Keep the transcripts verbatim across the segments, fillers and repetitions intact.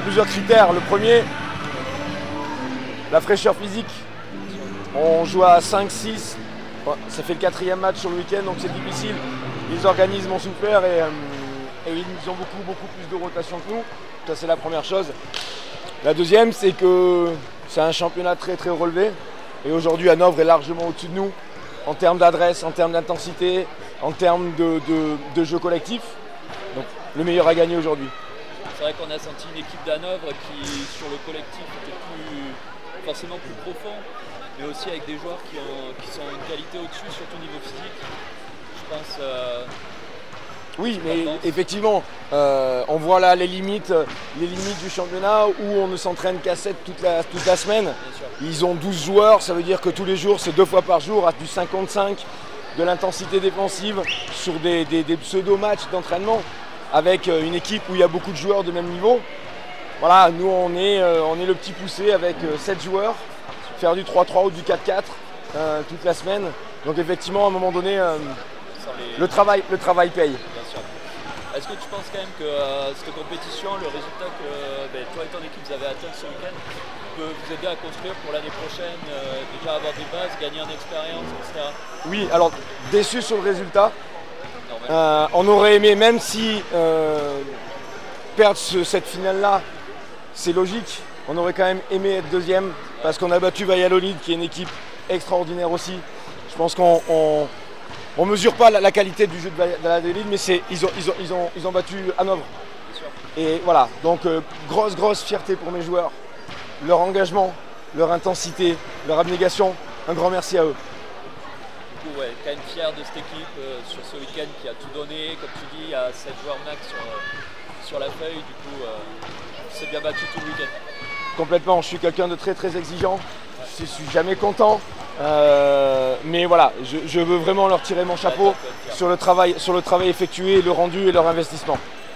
plusieurs critères. Le premier, la fraîcheur physique. On joue à cinq six, ça fait le quatrième match sur le week-end, donc c'est difficile. Les organismes ont souffert et, euh, et ils ont beaucoup, beaucoup plus de rotation que nous. Ça, c'est la première chose. La deuxième, c'est que c'est un championnat très, très relevé. Et aujourd'hui, Hanovre est largement au-dessus de nous en termes d'adresse, en termes d'intensité, en termes de, de, de jeu collectif. Donc, le meilleur à gagner aujourd'hui. C'est vrai qu'on a senti une équipe d'Hanovre qui, sur le collectif, était plus, forcément plus profond, mais aussi avec des joueurs qui, ont, qui sont une qualité au-dessus, surtout au niveau physique. Je pense. Euh, oui, mais effectivement, euh, on voit là les limites, les limites du championnat où on ne s'entraîne qu'à sept toute la, toute la semaine. Ils ont douze joueurs, ça veut dire que tous les jours, c'est deux fois par jour à du cinquante-cinq, de l'intensité défensive sur des, des, des pseudo-matchs d'entraînement avec une équipe où il y a beaucoup de joueurs de même niveau. Voilà, nous on est, euh, on est le petit poussé avec euh, sept joueurs, faire du trois trois ou du quatre quatre euh, toute la semaine. Donc effectivement, à un moment donné, euh, les... le, travail, le travail paye. Bien sûr. Est-ce que tu penses quand même que euh, cette compétition, le résultat que euh, ben, toi et ton équipe vous avez atteint ce week-end, peut vous aider à construire pour l'année prochaine, euh, déjà avoir des bases, gagner en expérience, et cetera. Oui, alors déçu sur le résultat. Euh, on aurait aimé, même si euh, perdre ce, cette finale-là, c'est logique, on aurait quand même aimé être deuxième parce qu'on a battu Valladolid qui est une équipe extraordinaire aussi. Je pense qu'on on, on mesure pas la, la qualité du jeu de Valladolid, mais c'est, ils, ont, ils, ont, ils, ont, ils ont battu Hanovre. Et voilà, donc euh, grosse, grosse fierté pour mes joueurs. Leur engagement, leur intensité, leur abnégation, un grand merci à eux. Du coup, ouais, quand même fier de cette équipe euh, sur ce week-end qui a tout donné. Comme tu dis, il y a sept joueurs max sur, euh, sur la feuille. Du coup, euh, c'est bien battu tout le week-end. Complètement, je suis quelqu'un de très très exigeant. Je suis jamais content. Euh, mais voilà, je, je veux vraiment leur tirer mon chapeau ouais, sur, le travail, sur le travail effectué, le rendu et leur investissement.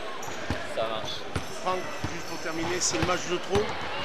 Ça marche. Franck, juste pour terminer, c'est le match de trop?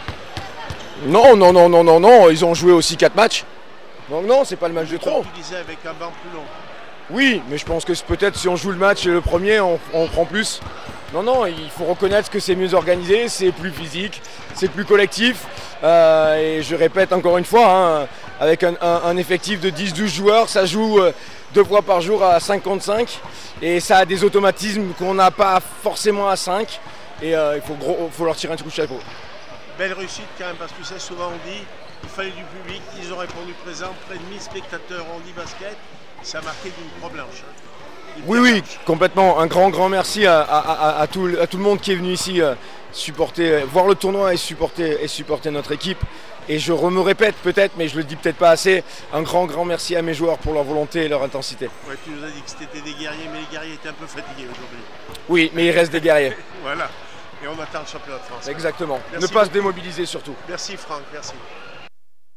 Non, non, non, non, non, non, ils ont joué aussi quatre matchs. Donc non, c'est pas le match de trop. Tu disais avec un banc plus long. Oui, mais je pense que peut-être si on joue le match le premier, on, on prend plus. Non, non, il faut reconnaître que c'est mieux organisé, c'est plus physique, c'est plus collectif. Euh, et je répète encore une fois, hein, avec un, un, un effectif de dix douze joueurs, ça joue euh, deux fois par jour à cinquante-cinq. Et ça a des automatismes qu'on n'a pas forcément à cinq. Et euh, il faut, gros, faut leur tirer un coup de chapeau. Belle réussite quand même, parce que tu sais, souvent on dit il fallait du public, ils ont répondu présent, près de mille spectateurs en e-basket, ça a marqué d'une croix blanche. Hein. Oui, oui, complètement. Un grand, grand merci à, à, à, à, tout, à tout le monde qui est venu ici euh, supporter, euh, voir le tournoi et supporter, et supporter notre équipe. Et je me répète peut-être, mais je le dis peut-être pas assez, un grand, grand merci à mes joueurs pour leur volonté et leur intensité. Ouais, tu nous as dit que c'était des guerriers, mais les guerriers étaient un peu fatigués aujourd'hui. Oui, mais il reste des guerriers. Voilà. Et on attend le championnat de France. Exactement. Merci ne pas beaucoup. se démobiliser surtout. Merci Franck, merci.